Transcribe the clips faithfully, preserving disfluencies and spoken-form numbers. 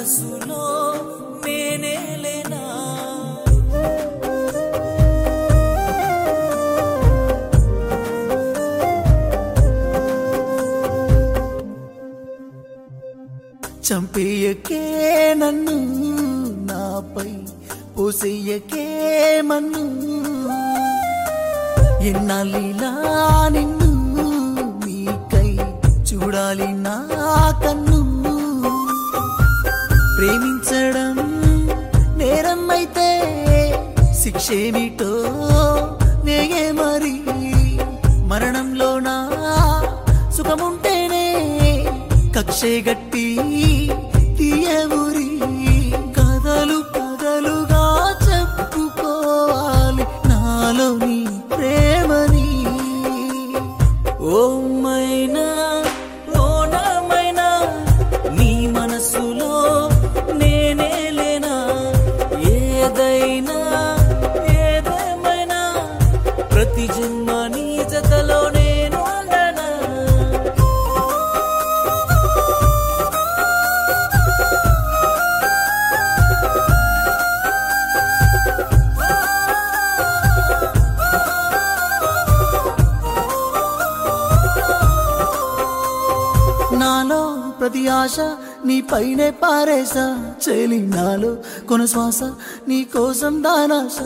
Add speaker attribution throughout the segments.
Speaker 1: మనసులో నేనే లేనా చంపేయకే నన్ను నాపై పోసేయకే మన్ను ఎన్నాళ్ళిలా నిన్ను నీకై చూడాలి నా కన్ను ప్రేమించడం నేరం అయితే శిక్షేమిటో నేగే మరి మరణంలో నా సుఖముంటేనే కక్షే గట్టి తీయవురి కథలు కథలుగా చెప్పుకోవాలి నాలోని ప్రేమని ఓ మైనా ఓ నామైనా నీ మనసులో నేనే లేనా ఏదైనా ఏదేమైనా ప్రతి జన్మ నీ జతలో నేను ఉండనా నాలో ప్రతి ఆశ నీ పైనే పారేసా చెలి నాలో కొన శ్వాస నీ కోసం దానాశ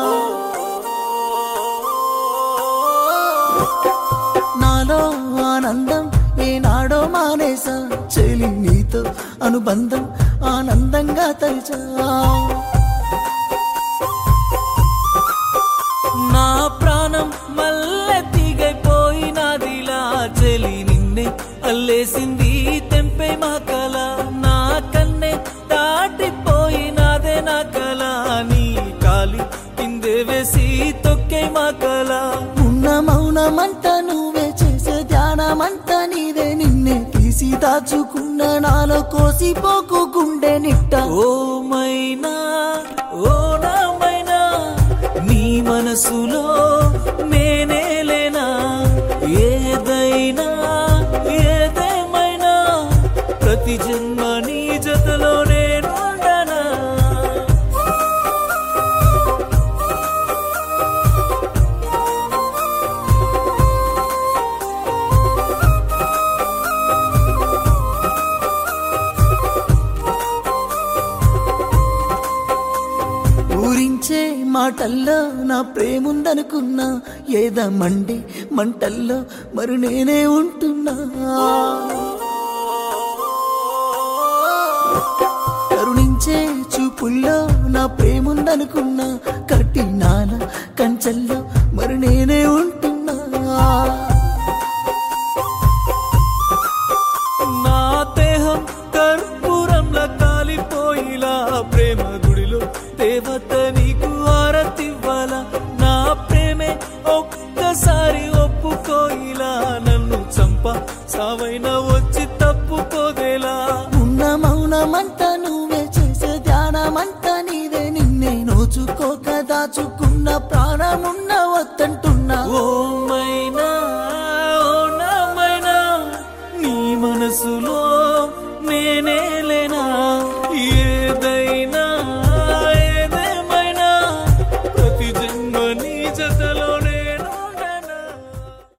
Speaker 1: నాలో ఆనందం ఏనాడో మానేసా చెలి నీతో అనుబంధం ఆనందంగా తలిచా నా ప్రాణం మల్లె తీగైపోయినదిలా చెలి నిన్నే అల్లేసింది తెంపే మా కల నా కన్నే దాటిపోయినదే నా కల నీ కాలి కిందే వేసి తొక్కే మా కల ఉన్న మౌనమంత నువ్వే చేసే ధ్యానమంత నీదే నిన్నే తీసి దాచుకున్న నాలో కోసిపోకు గుండె నిట్ట ఓ మైనా ఓ నామైనా నీ మనసులో నేనే లేనా ఏదైనా ఏదేమైనా ప్రతి జన్మ నీ జతలో నేను ఉండనా ఊరించే మాటల్లో నా ప్రేముందనుకున్నా ఏదమండి మంటల్లో మరి నేనే ఉంటున్నా కరుణించే చూపుల్లో నా ప్రేముందనుకున్నా కట్టినాల కంచెల్లో మరి నేనే ఉంటున్నా నా దేహం కర్పూరంలా కాలిపోయిలా ప్రేమ గుడిలో దేవత నీకు ఆరతివ్వాల నా ప్రేమే ఒక్క